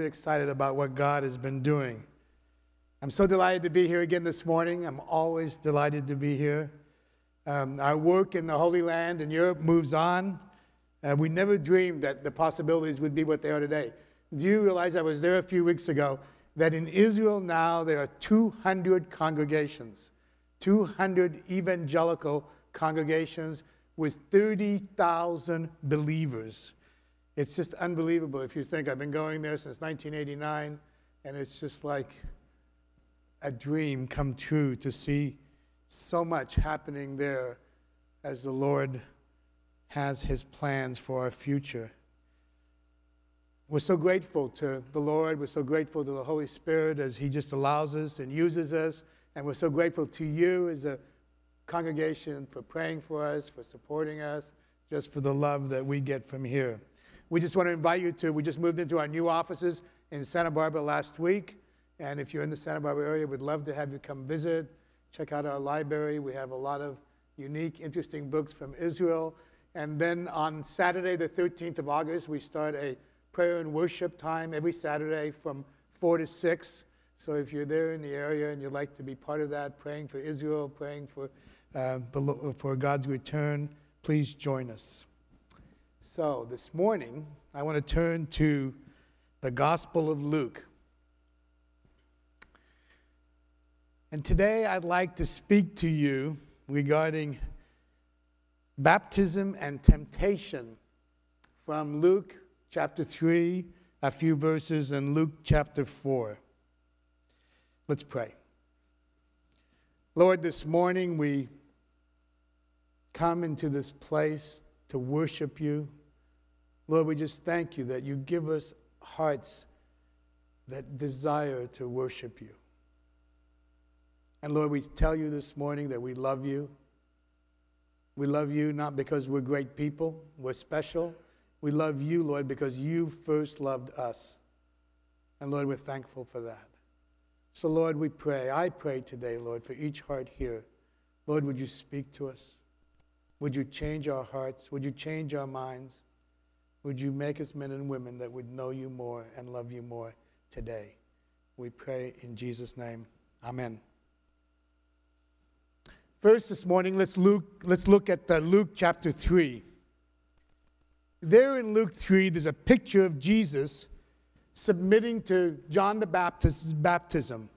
excited about what God has been doing. I'm so delighted to be here again this morning. I'm always delighted to be here. Our work in the Holy Land in Europe moves on. We never dreamed that the possibilities would be what they are today. Do you realize, I was there a few weeks ago, that in Israel now there are 200 congregations, 200 evangelical congregations with 30,000 believers. It's just unbelievable if you think. I've been going there since 1989, and it's just like a dream come true to see so much happening there as the Lord has his plans for our future. We're so grateful to the Lord. We're so grateful to the Holy Spirit as he just allows us and uses us. And we're so grateful to you as a congregation for praying for us, for supporting us, just for the love that we get from here. We just want to invite you we just moved into our new offices in Santa Barbara last week. And if you're in the Santa Barbara area, we'd love to have you come visit, check out our library. We have a lot of unique, interesting books from Israel. And then on Saturday, the 13th of August, we start a prayer and worship time every Saturday from 4 to 6. So if you're there in the area and you'd like to be part of that, praying for Israel, praying for God's return, please join us. So this morning, I want to turn to the Gospel of Luke. And today I'd like to speak to you regarding baptism and temptation from Luke chapter 3, a few verses in Luke chapter 4. Let's pray. Lord, this morning we come into this place to worship you. Lord, we just thank you that you give us hearts that desire to worship you. And Lord, we tell you this morning that we love you. We love you not because we're great people, we're special. We love you, Lord, because you first loved us. And Lord, we're thankful for that. So Lord, we pray. I pray today, Lord, for each heart here. Lord, would you speak to us? Would you change our hearts? Would you change our minds? Would you make us men and women that would know you more and love you more today? We pray in Jesus' name. Amen. First this morning, let's look at Luke chapter 3. There in Luke 3, there's a picture of Jesus submitting to John the Baptist's baptism.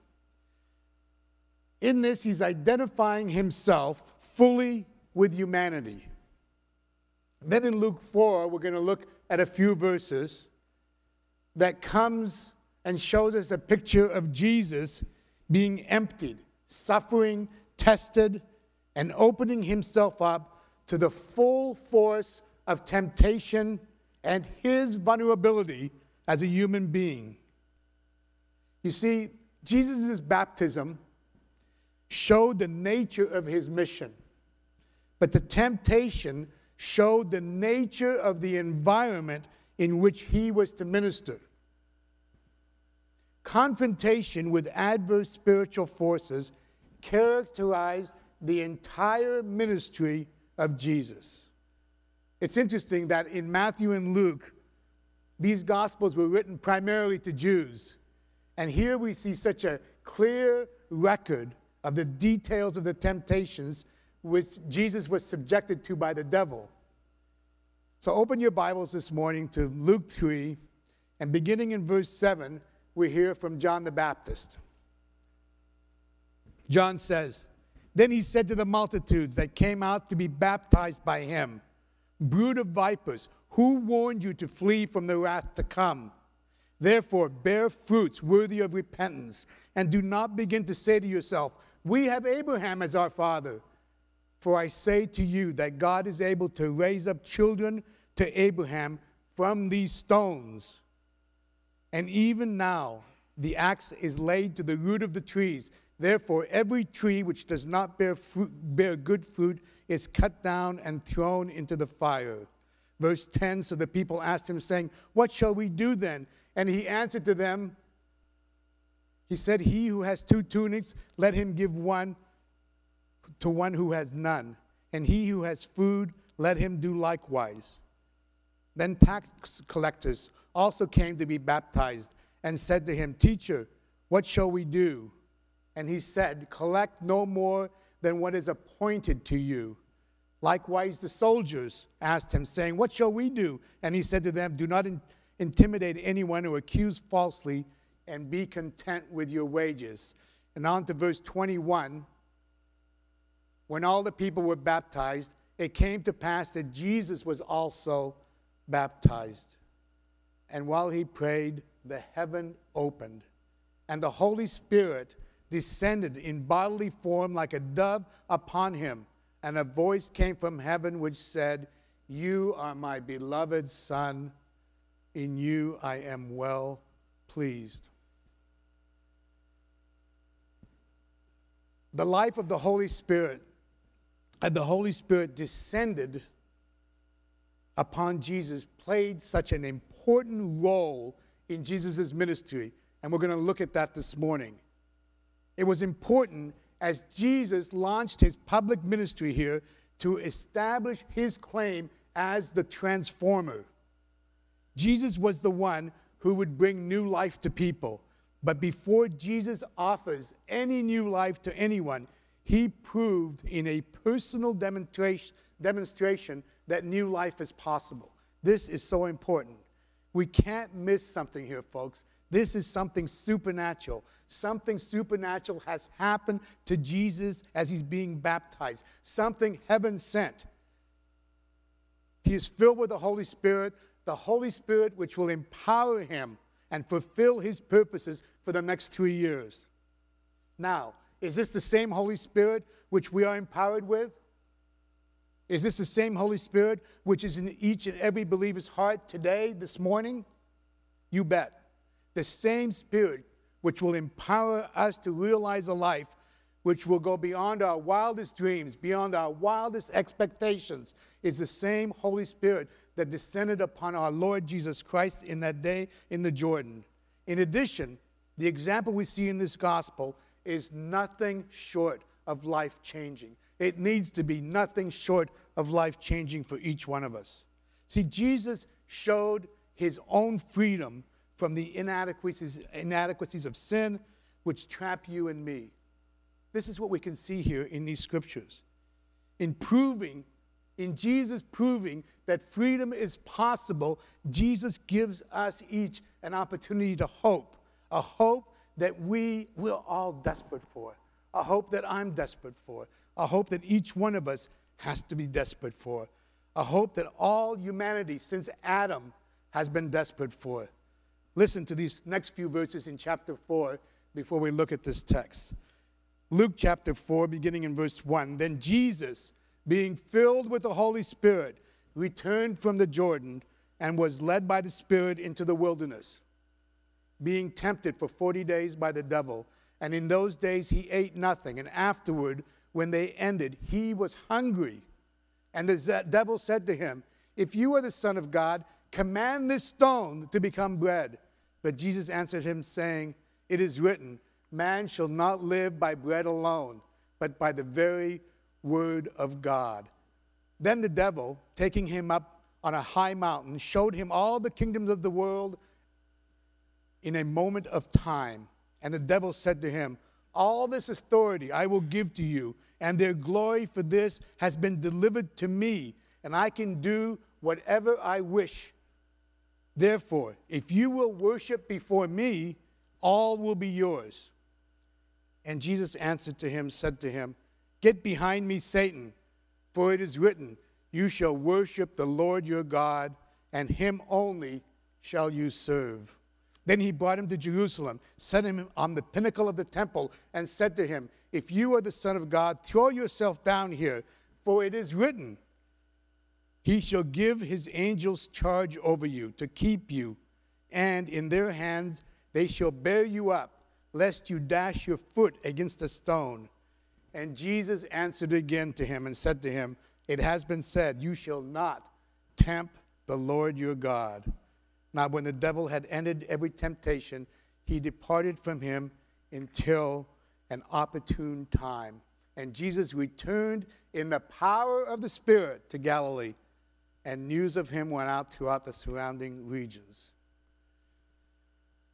In this, he's identifying himself fully with humanity. Then in Luke 4, we're going to look at a few verses that comes and shows us a picture of Jesus being emptied, suffering, tested, and opening himself up to the full force of temptation and his vulnerability as a human being. You see, Jesus' baptism showed the nature of his mission, but the temptation showed the nature of the environment in which he was to minister. Confrontation with adverse spiritual forces characterized the entire ministry of Jesus. It's interesting that in Matthew and Luke, these Gospels were written primarily to Jews. And here we see such a clear record of the details of the temptations which Jesus was subjected to by the devil. So open your Bibles this morning to Luke 3, and beginning in verse 7, we hear from John the Baptist. John says, "Then he said to the multitudes that came out to be baptized by him, 'Brood of vipers, who warned you to flee from the wrath to come? Therefore bear fruits worthy of repentance, and do not begin to say to yourself, we have Abraham as our father. For I say to you that God is able to raise up children to Abraham from these stones. And even now the axe is laid to the root of the trees. Therefore, every tree which does not bear good fruit is cut down and thrown into the fire.'" Verse 10, "So the people asked him, saying, 'What shall we do then?' And he answered to them, he said, 'He who has 2 tunics, let him give one to one who has none. And he who has food, let him do likewise.' Then tax collectors also came to be baptized, and said to him, Teacher, what shall we do? And he said, Collect no more than what is appointed to you. Likewise, the soldiers asked him, saying, What shall we do? And he said to them, Do not intimidate anyone or accuse falsely, and be content with your wages. And on to verse 21. When all the people were baptized, it came to pass that Jesus was also baptized. And while he prayed, the heaven opened, and the Holy Spirit descended in bodily form like a dove upon him. And a voice came from heaven which said, You are my beloved Son, in you I am well pleased. The life of the Holy Spirit, and the Holy Spirit descended upon Jesus, played such an important role in Jesus' ministry. And we're going to look at that this morning. It was important as Jesus launched his public ministry here to establish his claim as the transformer. Jesus was the one who would bring new life to people. But before Jesus offers any new life to anyone, he proved in a personal demonstration that new life is possible. This is so important. We can't miss something here, folks. This is something supernatural. Something supernatural has happened to Jesus as he's being baptized. Something heaven sent. He is filled with the Holy Spirit which will empower him and fulfill his purposes for the next 3 years. Now, is this the same Holy Spirit which we are empowered with? Is this the same Holy Spirit which is in each and every believer's heart today, this morning? You bet. The same Spirit which will empower us to realize a life which will go beyond our wildest dreams, beyond our wildest expectations, is the same Holy Spirit that descended upon our Lord Jesus Christ in that day in the Jordan. In addition, the example we see in this gospel is nothing short of life-changing. It needs to be nothing short of life-changing for each one of us. See, Jesus showed his own freedom from the inadequacies of sin which trap you and me. This is what we can see here in these scriptures. In Jesus proving that freedom is possible, Jesus gives us each an opportunity to hope, a hope that we're all desperate for, a hope that I'm desperate for, a hope that each one of us has to be desperate for, a hope that all humanity since Adam has been desperate for. Listen to these next few verses in chapter 4 before we look at this text. Luke chapter 4, beginning in verse 1. Then Jesus, being filled with the Holy Spirit, returned from the Jordan and was led by the Spirit into the wilderness, being tempted for 40 days by the devil. And in those days he ate nothing. And afterward, when they ended, he was hungry. And the devil said to him, If you are the Son of God, command this stone to become bread. But Jesus answered him, saying, It is written, Man shall not live by bread alone, but by the very word of God. Then the devil, taking him up on a high mountain, showed him all the kingdoms of the world in a moment of time. And the devil said to him, All this authority I will give to you, and their glory for this has been delivered to me, and I can do whatever I wish. Therefore, if you will worship before me, all will be yours. And Jesus answered to him, said to him, Get behind me, Satan, for it is written, You shall worship the Lord your God, and him only shall you serve. Then he brought him to Jerusalem, set him on the pinnacle of the temple, and said to him, If you are the Son of God, throw yourself down here, for it is written, He shall give his angels charge over you, to keep you, and in their hands they shall bear you up, lest you dash your foot against a stone. And Jesus answered again to him and said to him, It has been said, You shall not tempt the Lord your God. Now when the devil had ended every temptation, he departed from him until an opportune time. And Jesus returned in the power of the Spirit to Galilee, and news of him went out throughout the surrounding regions.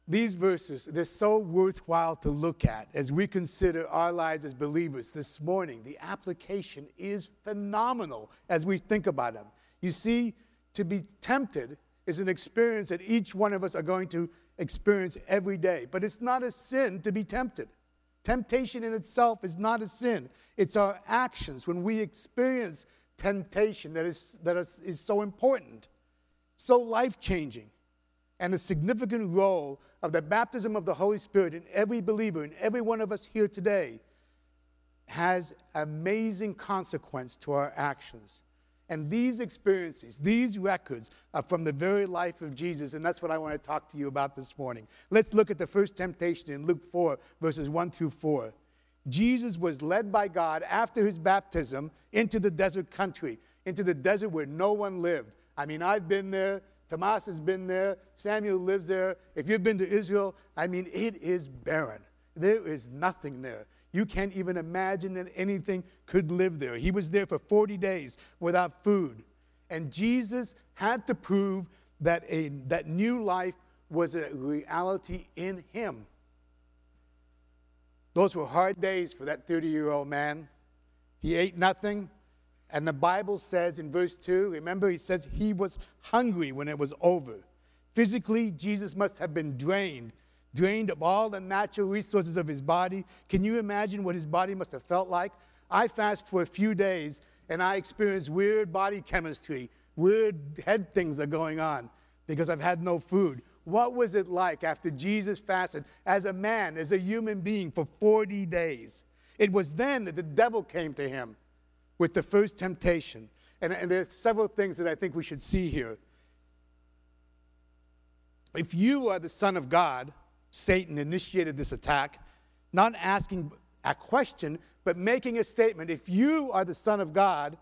These verses, they're so worthwhile to look at as we consider our lives as believers this morning. The application is phenomenal as we think about them. You see, to be tempted is an experience that each one of us are going to experience every day. But it's not a sin to be tempted. Temptation in itself is not a sin. It's our actions when we experience temptation that is so important, so life-changing. And the significant role of the baptism of the Holy Spirit in every believer, in every one of us here today, has amazing consequence to our actions. And these experiences, these records are from the very life of Jesus, and that's what I want to talk to you about this morning. Let's look at the first temptation in Luke 4, verses 1 through 4. Jesus was led by God after his baptism into the desert country, into the desert where no one lived. I mean, I've been there. Tomas has been there. Samuel lives there. If you've been to Israel, I mean, it is barren. There is nothing there. You can't even imagine that anything could live there. He was there for 40 days without food. And Jesus had to prove that that new life was a reality in him. Those were hard days for that 30-year-old man. He ate nothing. And the Bible says in verse 2, remember, he says he was hungry when it was over. Physically, Jesus must have been drained of all the natural resources of his body. Can you imagine what his body must have felt like? I fast for a few days, and I experience weird body chemistry. Weird head things are going on because I've had no food. What was it like after Jesus fasted as a man, as a human being for 40 days? It was then that the devil came to him with the first temptation. And there are several things that I think we should see here. If you are the Son of God, Satan initiated this attack, not asking a question, but making a statement. If you are the Son of God,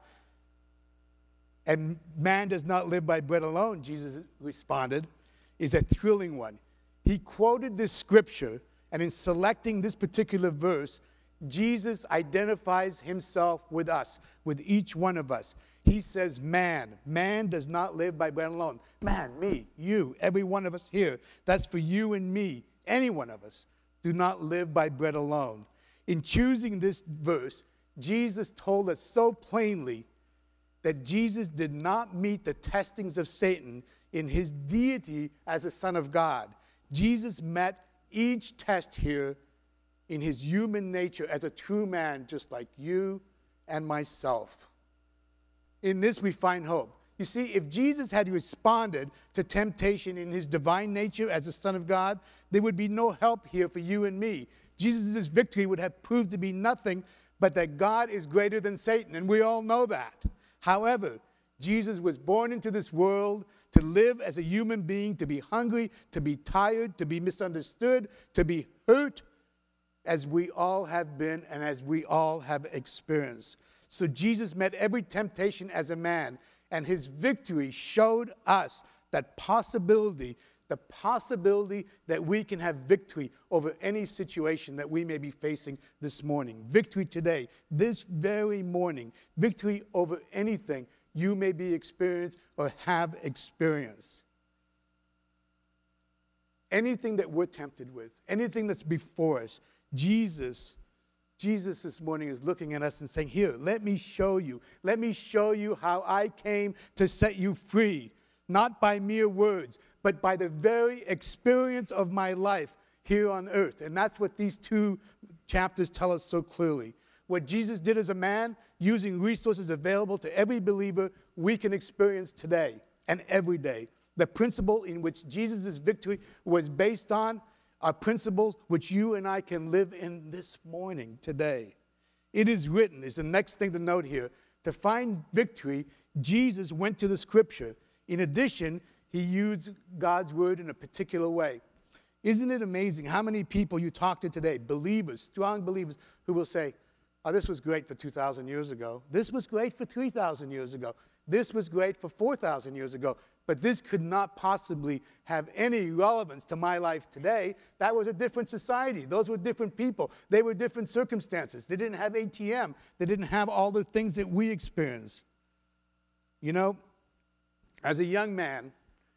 and man does not live by bread alone, Jesus responded, is a thrilling one. He quoted this scripture, and in selecting this particular verse, Jesus identifies himself with us, with each one of us. He says, man does not live by bread alone. Man, me, you, every one of us here. That's for you and me. Any one of us do not live by bread alone. In choosing this verse, Jesus told us so plainly that Jesus did not meet the testings of Satan in his deity as the Son of God. Jesus met each test here in his human nature as a true man, just like you and myself. In this we find hope. You see, if Jesus had responded to temptation in his divine nature as the Son of God, there would be no help here for you and me. Jesus' victory would have proved to be nothing but that God is greater than Satan, and we all know that. However, Jesus was born into this world to live as a human being, to be hungry, to be tired, to be misunderstood, to be hurt, as we all have been and as we all have experienced. So Jesus met every temptation as a man, and his victory showed us that possibility, the possibility that we can have victory over any situation that we may be facing this morning. Victory today, this very morning. Victory over anything you may be experienced or have experienced. Anything that we're tempted with, anything that's before us, Jesus this morning is looking at us and saying, here, let me show you how I came to set you free, not by mere words, but by the very experience of my life here on earth. And that's what these two chapters tell us so clearly. What Jesus did as a man, using resources available to every believer, we can experience today and every day. The principle in which Jesus' victory was based on are principles which you and I can live in this morning, today. It is written, is the next thing to note here, to find victory, Jesus went to the scripture. In addition, he used God's word in a particular way. Isn't it amazing how many people you talk to today, believers, strong believers, who will say, oh, this was great for 2,000 years ago. This was great for 3,000 years ago. This was great for 4,000 years ago. But this could not possibly have any relevance to my life today. That was a different society. Those were different people. They were different circumstances. They didn't have ATM. They didn't have all the things that we experience. You know, as a young man,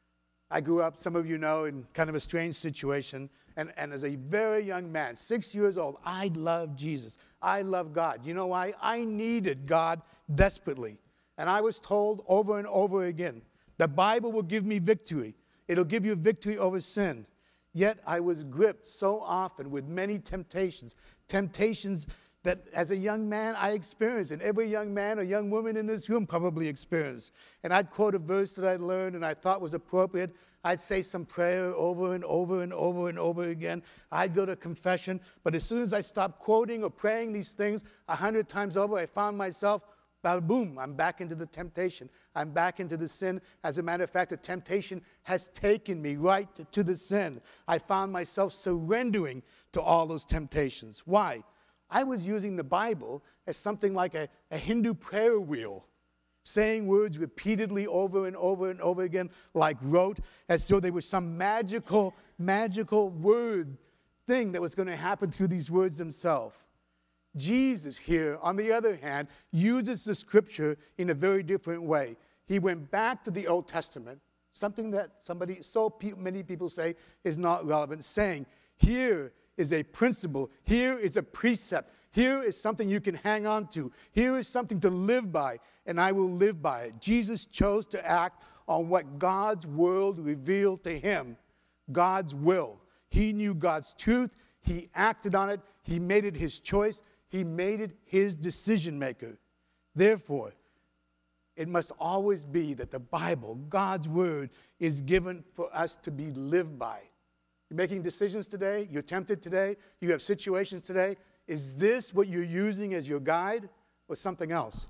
I grew up, some of you know, in kind of a strange situation. And as a very young man, 6 years old, I loved Jesus. I loved God. You know why? I needed God desperately. And I was told over and over again, the Bible will give me victory. It'll give you victory over sin. Yet I was gripped so often with many temptations that as a young man I experienced, and every young man or young woman in this room probably experienced. And I'd quote a verse that I'd learned and I thought was appropriate. I'd say some prayer over and over and over and over again. I'd go to confession. But as soon as I stopped quoting or praying these things 100 times over, I found myself, boom, I'm back into the temptation. I'm back into the sin. As a matter of fact, the temptation has taken me right to the sin. I found myself surrendering to all those temptations. Why? I was using the Bible as something like a Hindu prayer wheel, saying words repeatedly over and over and over again, like rote, as though they were some magical word thing that was going to happen through these words themselves. Jesus here, on the other hand, uses the scripture in a very different way. He went back to the Old Testament, something that many people say is not relevant, saying, here is a principle, here is a precept, here is something you can hang on to, here is something to live by, and I will live by it. Jesus chose to act on what God's word revealed to him, God's will. He knew God's truth, he acted on it, he made it his choice, he made it his decision maker. Therefore, it must always be that the Bible, God's word, is given for us to be lived by. You're making decisions today, you're tempted today, you have situations today. Is this what you're using as your guide or something else?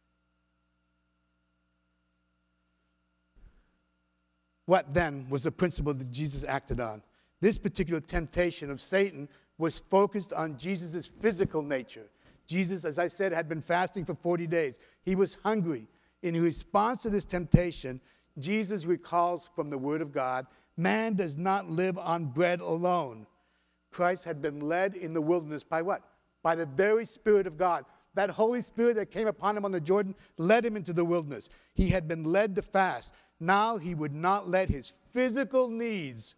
What then was the principle that Jesus acted on? This particular temptation of Satan was focused on Jesus' physical nature. Jesus, as I said, had been fasting for 40 days. He was hungry. In response to this temptation, Jesus recalls from the Word of God, man does not live on bread alone. Christ had been led in the wilderness by what? By the very Spirit of God. That Holy Spirit that came upon him on the Jordan led him into the wilderness. He had been led to fast. Now he would not let his physical needs,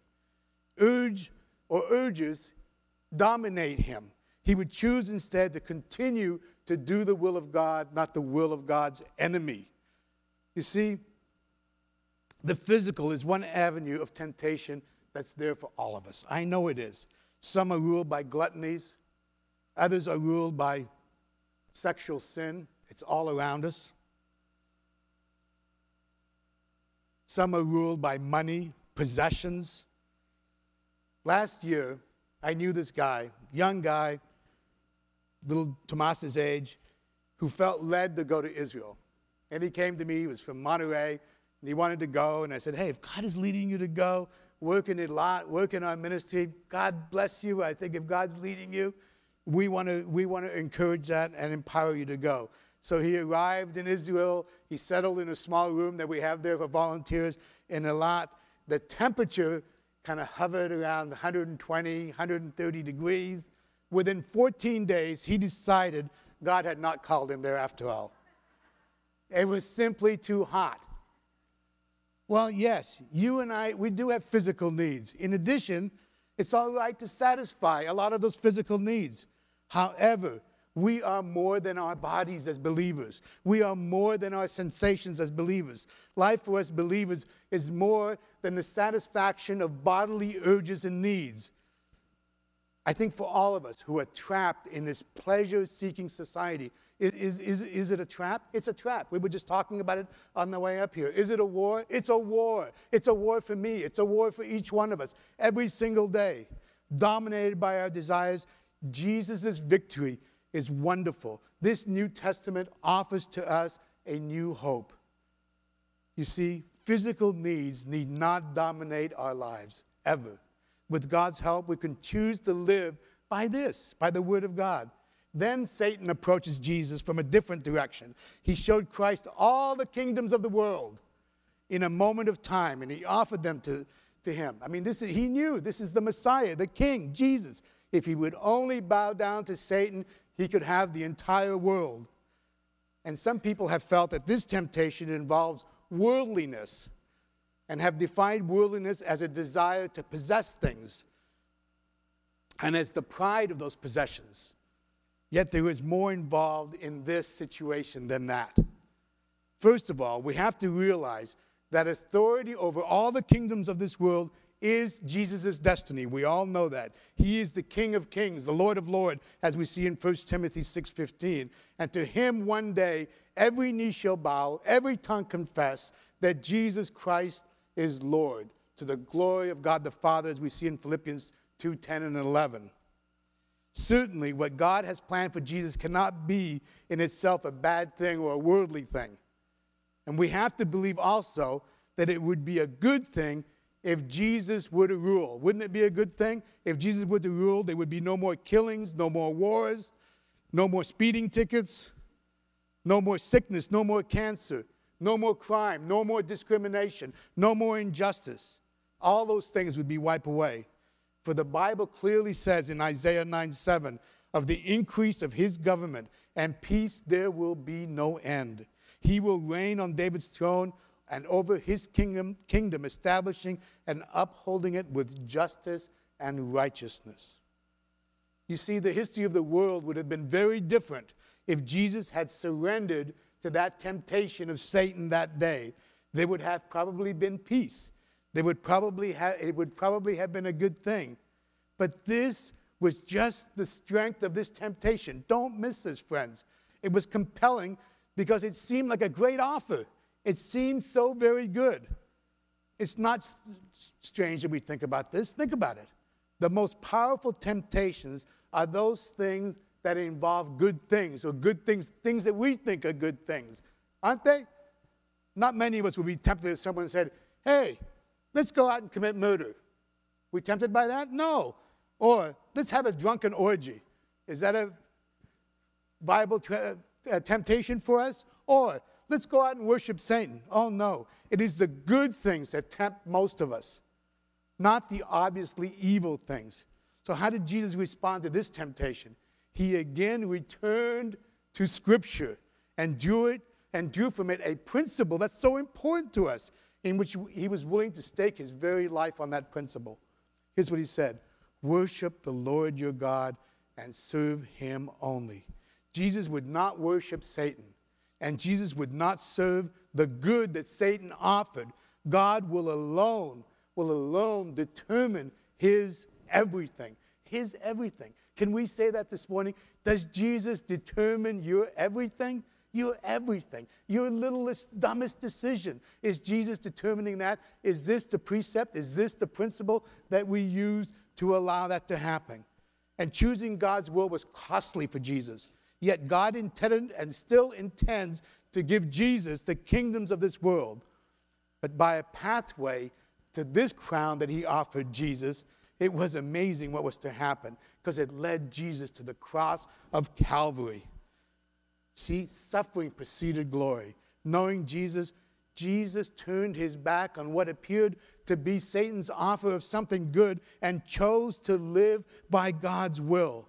urges dominate him. He would choose instead to continue to do the will of God, not the will of God's enemy. You see, the physical is one avenue of temptation that's there for all of us. I know it is. Some are ruled by gluttonies. Others are ruled by sexual sin. It's all around us. Some are ruled by money, possessions. Last year, I knew this guy, young guy, little Tomas's age, who felt led to go to Israel. And he came to me, he was from Monterey, and he wanted to go. And I said, hey, if God is leading you to go, working a lot, working on ministry, God bless you. I think if God's leading you, we want to encourage that and empower you to go. So he arrived in Israel. He settled in a small room that we have there for volunteers in a lot. The temperature kind of hovered around 120, 130 degrees. Within 14 days, he decided God had not called him there after all. It was simply too hot. Well, yes, you and I, we do have physical needs. In addition, it's all right to satisfy a lot of those physical needs. However, we are more than our bodies as believers. We are more than our sensations as believers. Life for us believers is more than the satisfaction of bodily urges and needs. I think for all of us who are trapped in this pleasure-seeking society, is it a trap? It's a trap. We were just talking about it on the way up here. Is it a war? It's a war. It's a war for me. It's a war for each one of us. Every single day, dominated by our desires, Jesus' victory is wonderful. This New Testament offers to us a new hope. You see, physical needs need not dominate our lives, ever. With God's help, we can choose to live by this, by the Word of God. Then Satan approaches Jesus from a different direction. He showed Christ all the kingdoms of the world in a moment of time, and he offered them to him. I mean, he knew this is the Messiah, the King, Jesus. If he would only bow down to Satan, he could have the entire world. And some people have felt that this temptation involves worldliness. and have defined worldliness as a desire to possess things and as the pride of those possessions. Yet there is more involved in this situation than that. First of all, we have to realize that authority over all the kingdoms of this world is Jesus' destiny. We all know that. He is the King of kings, the Lord of lords, as we see in 1 Timothy 6:15. And to him one day every knee shall bow, every tongue confess that Jesus Christ is Lord, to the glory of God the Father, as we see in Philippians 2:10 and 11. Certainly, what God has planned for Jesus cannot be in itself a bad thing or a worldly thing. And we have to believe also that it would be a good thing if Jesus were to rule. Wouldn't it be a good thing? If Jesus were to rule, there would be no more killings, no more wars, no more speeding tickets, no more sickness, no more cancer, no more crime, no more discrimination, no more injustice. All those things would be wiped away. For the Bible clearly says in Isaiah 9:7, of the increase of his government and peace there will be no end. He will reign on David's throne and over his kingdom, establishing and upholding it with justice and righteousness. You see, the history of the world would have been very different if Jesus had surrendered to that temptation of Satan that day. There would have probably been peace. It would probably have been a good thing. But this was just the strength of this temptation. Don't miss this, friends. It was compelling because it seemed like a great offer. It seemed so very good. It's not strange that we think about this. Think about it. The most powerful temptations are those things that involve good things, or good things that we think are good things. Aren't they? Not many of us would be tempted if someone said, hey, let's go out and commit murder. We tempted by that? No. Or let's have a drunken orgy. Is that a viable temptation for us? Or let's go out and worship Satan. Oh no. It is the good things that tempt most of us, not the obviously evil things. So how did Jesus respond to this temptation? He again returned to Scripture and drew from it a principle that's so important to us, in which he was willing to stake his very life on that principle. Here's what he said: worship the Lord your God and serve him only. Jesus would not worship Satan, and Jesus would not serve the good that Satan offered. God will alone determine his everything. His everything. Can we say that this morning? Does Jesus determine your everything? Your everything. Your littlest, dumbest decision. Is Jesus determining that? Is this the precept? Is this the principle that we use to allow that to happen? And choosing God's will was costly for Jesus. Yet God intended and still intends to give Jesus the kingdoms of this world. But by a pathway to this crown that he offered Jesus, it was amazing what was to happen, because it led Jesus to the cross of Calvary. See, suffering preceded glory. Knowing Jesus turned his back on what appeared to be Satan's offer of something good and chose to live by God's will.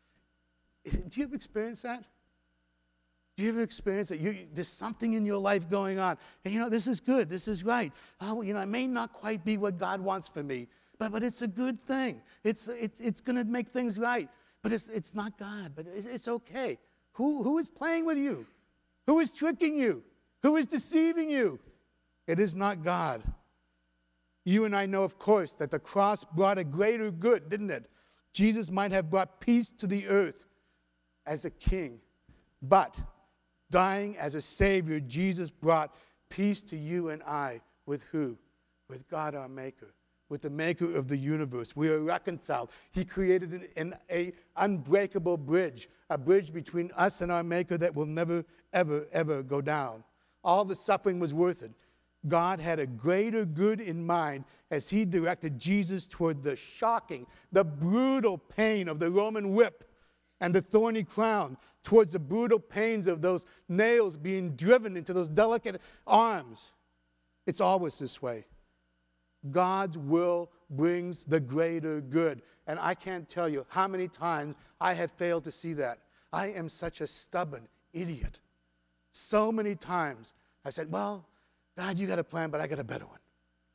Do you ever experience that? Do you ever experience that? There's something in your life going on, and this is good, this is right. Oh, it may not quite be what God wants for me, but it's a good thing. It's going to make things right. But it's not God, but it's okay. Who is playing with you? Who is tricking you? Who is deceiving you? It is not God. You and I know, of course, that the cross brought a greater good, didn't it? Jesus might have brought peace to the earth as a king, but dying as a Savior, Jesus brought peace to you and I. With who? With God our Maker. With the Maker of the universe. We are reconciled. He created an unbreakable bridge, a bridge between us and our Maker that will never, ever, ever go down. All the suffering was worth it. God had a greater good in mind as he directed Jesus toward the shocking, the brutal pain of the Roman whip and the thorny crown, towards the brutal pains of those nails being driven into those delicate arms. It's always this way. God's will brings the greater good. And I can't tell you how many times I have failed to see that. I am such a stubborn idiot. So many times I said, well, God, you got a plan, but I got a better one.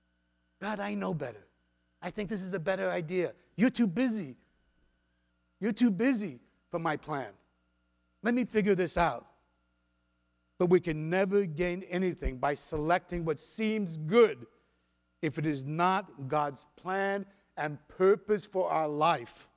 God, I know better. I think this is a better idea. You're too busy. You're too busy for my plan. Let me figure this out. But we can never gain anything by selecting what seems good if it is not God's plan and purpose for our life.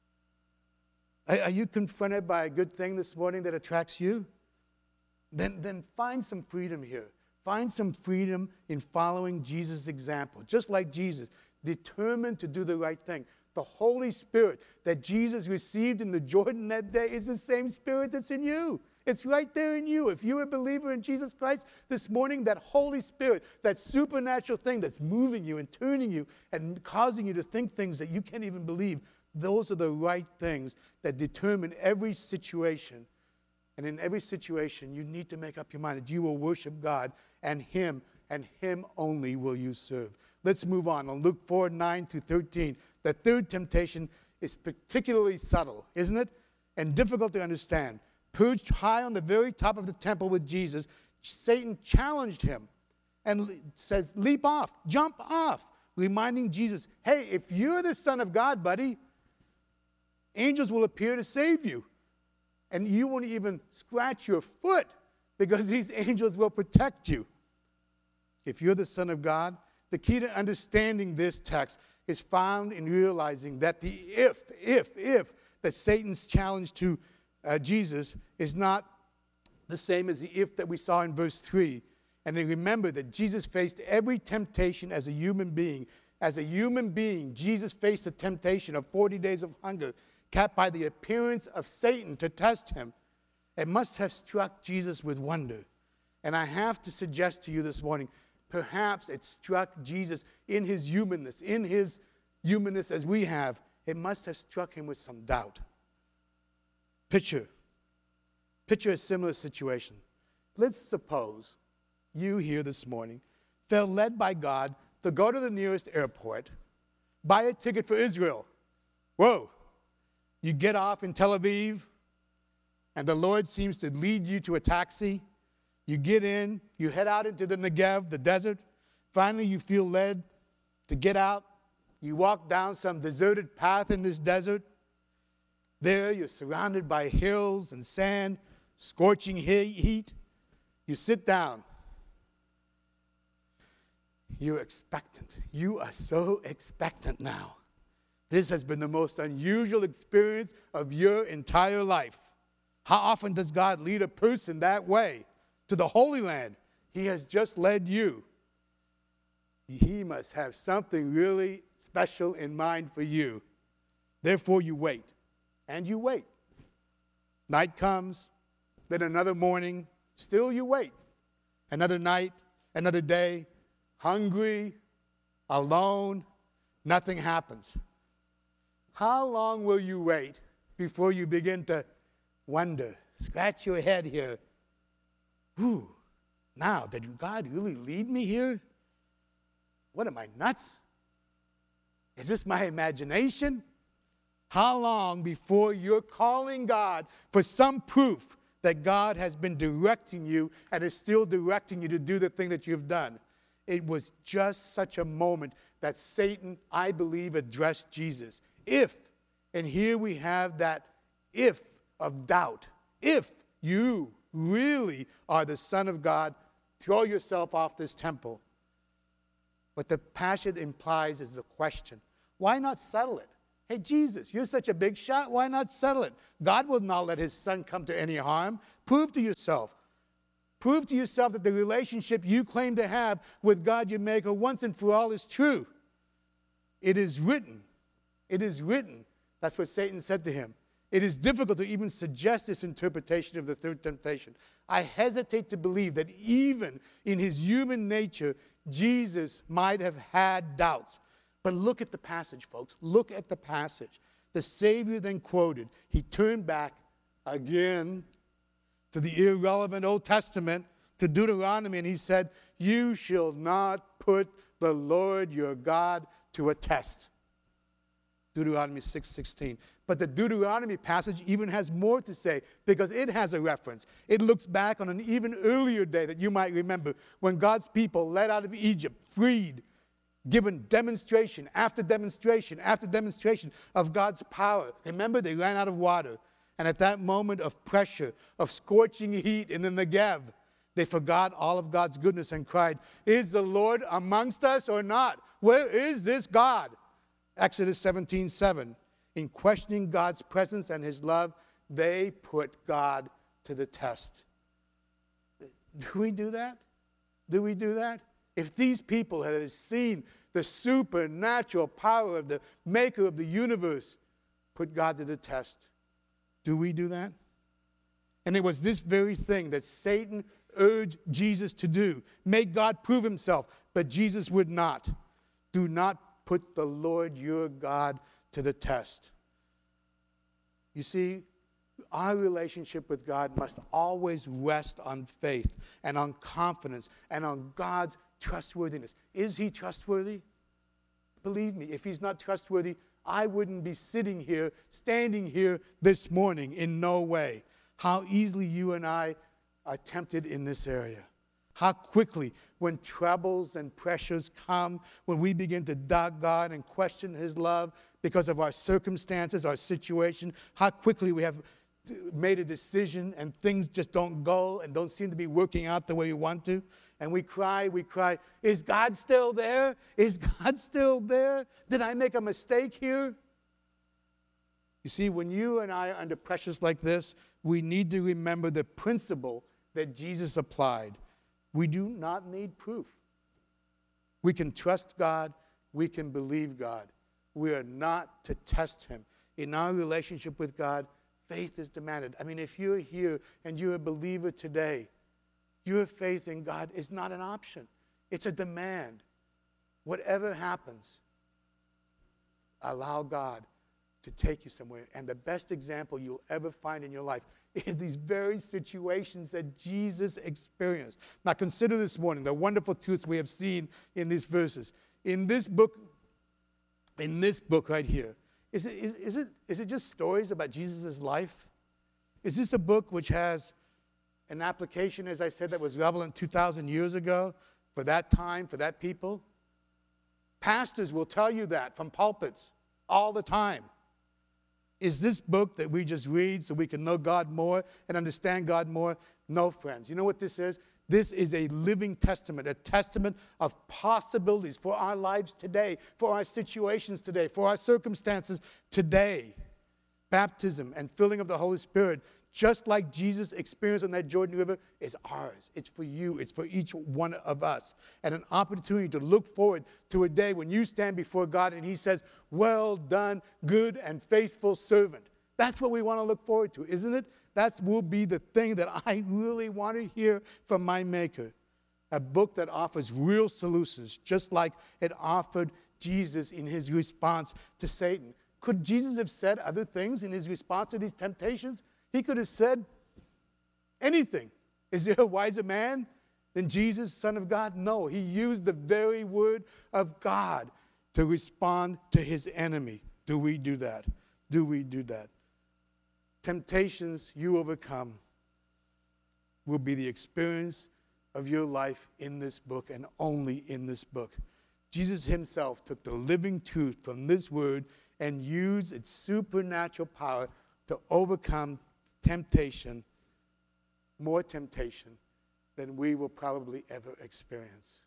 Are you confronted by a good thing this morning that attracts you? Then find some freedom here. Find some freedom in following Jesus' example. Just like Jesus, determined to do the right thing. The Holy Spirit that Jesus received in the Jordan that day is the same Spirit that's in you. It's right there in you. If you're a believer in Jesus Christ this morning, that Holy Spirit, that supernatural thing that's moving you and turning you and causing you to think things that you can't even believe, those are the right things that determine every situation. And in every situation, you need to make up your mind that you will worship God and Him only will you serve. Let's move on. On Luke 4:9-13, the third temptation is particularly subtle, isn't it? And difficult to understand. Perched high on the very top of the temple with Jesus, Satan challenged him and says, leap off, jump off, reminding Jesus, hey, if you're the Son of God, buddy, angels will appear to save you. And you won't even scratch your foot because these angels will protect you. If you're the Son of God, the key to understanding this text is found in realizing that the if that Satan's challenge to Jesus is not the same as the if that we saw in verse 3. And then remember that Jesus faced every temptation as a human being. As a human being, Jesus faced the temptation of 40 days of hunger, capped by the appearance of Satan to test him. It must have struck Jesus with wonder. And I have to suggest to you this morning, perhaps it struck Jesus in his humanness as we have. It must have struck him with some doubt. Picture a similar situation. Let's suppose you here this morning felt led by God to go to the nearest airport, buy a ticket for Israel. Whoa! You get off in Tel Aviv, and the Lord seems to lead you to a taxi. You get in, you head out into the Negev, the desert. Finally, you feel led to get out. You walk down some deserted path in this desert. There, you're surrounded by hills and sand, scorching heat. You sit down. You're expectant. You are so expectant now. This has been the most unusual experience of your entire life. How often does God lead a person that way to the Holy Land? He has just led you. He must have something really special in mind for you. Therefore, you wait. And you wait. Night comes, then another morning, still you wait. Another night, another day, hungry, alone, nothing happens. How long will you wait before you begin to wonder, scratch your head here? Ooh, now, did God really lead me here? What am I, nuts? Is this my imagination? How long before you're calling God for some proof that God has been directing you and is still directing you to do the thing that you've done? It was just such a moment that Satan, I believe, addressed Jesus. If, and here we have that if of doubt, if you really are the Son of God, throw yourself off this temple. What the passage implies is the question. Why not settle it? Hey, Jesus, you're such a big shot. Why not settle it? God will not let his Son come to any harm. Prove to yourself. Prove to yourself that the relationship you claim to have with God, your Maker, once and for all is true. It is written. It is written. That's what Satan said to him. It is difficult to even suggest this interpretation of the third temptation. I hesitate to believe that even in his human nature, Jesus might have had doubts. But look at the passage, folks. Look at the passage. The Savior then quoted. He turned back again to the irrelevant Old Testament, to Deuteronomy, and he said, you shall not put the Lord your God to a test. Deuteronomy 6:16. But the Deuteronomy passage even has more to say because it has a reference. It looks back on an even earlier day that you might remember when God's people led out of Egypt, freed, given demonstration after demonstration after demonstration of God's power. Remember, they ran out of water. And at that moment of pressure, of scorching heat in the Negev, they forgot all of God's goodness and cried, "Is the Lord amongst us or not? Where is this God?" Exodus 17:7. In questioning God's presence and his love, they put God to the test. Do we do that? Do we do that? If these people had seen the supernatural power of the maker of the universe put God to the test, do we do that? And it was this very thing that Satan urged Jesus to do. Make God prove himself, but Jesus would not. Do not put the Lord your God to the test. You see, our relationship with God must always rest on faith and on confidence and on God's trustworthiness. Is he trustworthy? Believe me, if he's not trustworthy, I wouldn't be sitting here, standing here this morning in no way. How easily you and I are tempted in this area. How quickly, when troubles and pressures come, when we begin to doubt God and question his love because of our circumstances, our situation, how quickly we have made a decision and things just don't go and don't seem to be working out the way we want to. And we cry, is God still there? Is God still there? Did I make a mistake here? You see, when you and I are under pressures like this, we need to remember the principle that Jesus applied. We do not need proof. We can trust God. We can believe God. We are not to test him. In our relationship with God, faith is demanded. I mean, if you're here and you're a believer today, your faith in God is not an option. It's a demand. Whatever happens, allow God to take you somewhere. And the best example you'll ever find in your life is these very situations that Jesus experienced. Now consider this morning the wonderful truth we have seen in these verses. In this book right here, is it just stories about Jesus' life? Is this a book which has an application, as I said, that was relevant 2,000 years ago for that time, for that people? Pastors will tell you that from pulpits all the time. Is this book that we just read so we can know God more and understand God more? No, friends. You know what this is? This is a living testament, a testament of possibilities for our lives today, for our situations today, for our circumstances today. Baptism and filling of the Holy Spirit, just like Jesus experienced on that Jordan River, is ours. It's for you. It's for each one of us. And an opportunity to look forward to a day when you stand before God and he says, "Well done, good and faithful servant." That's what we want to look forward to, isn't it? That will be the thing that I really want to hear from my Maker. A book that offers real solutions, just like it offered Jesus in his response to Satan. Could Jesus have said other things in his response to these temptations? He could have said anything. Is there a wiser man than Jesus, Son of God? No, he used the very word of God to respond to his enemy. Do we do that? Do we do that? Temptations you overcome will be the experience of your life in this book and only in this book. Jesus himself took the living truth from this word and used its supernatural power to overcome temptation, more temptation than we will probably ever experience.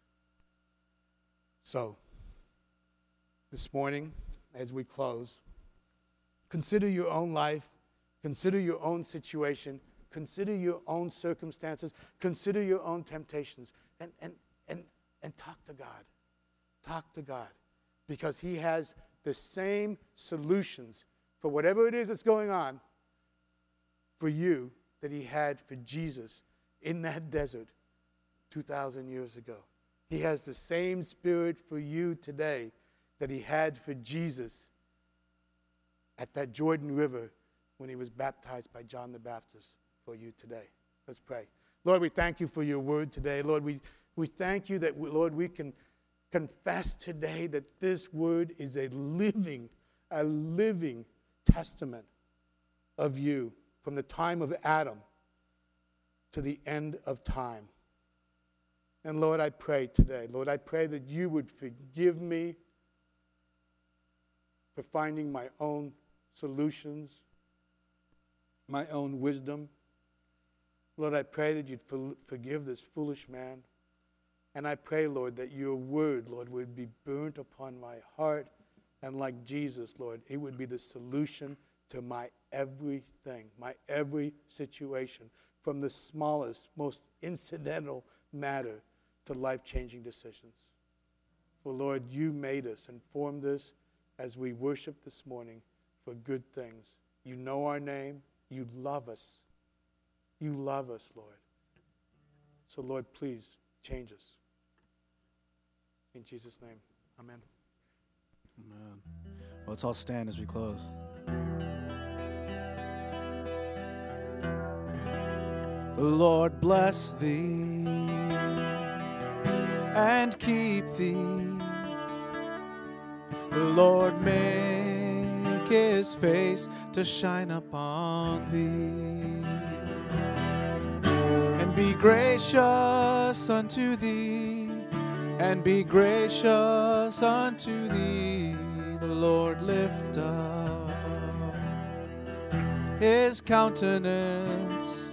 So, this morning, as we close, consider your own life, consider your own situation, consider your own circumstances, consider your own temptations, and talk to God. Talk to God, because he has the same solutions for whatever it is that's going on for you that he had for Jesus in that desert 2,000 years ago. He has the same spirit for you today that he had for Jesus at that Jordan River when he was baptized by John the Baptist for you today. Let's pray. Lord, we thank you for your word today. Lord, we thank you that, Lord, we can confess today that this word is a living testament of you from the time of Adam to the end of time. And Lord, I pray today, Lord, I pray that you would forgive me for finding my own solutions, my own wisdom. Lord, I pray that you'd forgive this foolish man. And I pray, Lord, that your word, Lord, would be burnt upon my heart. And like Jesus, Lord, it would be the solution to my everything, my every situation, from the smallest, most incidental matter to life-changing decisions. For Lord, you made us and formed us as we worship this morning for good things. You know our name. You love us. You love us, Lord. So Lord, please change us. In Jesus' name, amen. Amen. Well, let's all stand as we close. The Lord bless thee and keep thee. The Lord make his face to shine upon thee and be gracious unto thee, and be gracious unto thee. The Lord lift up his countenance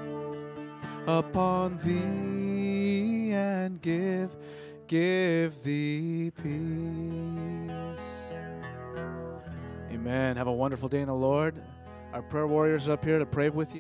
upon thee and give thee peace. Amen. Have a wonderful day in the Lord. Our prayer warriors are up here to pray with you.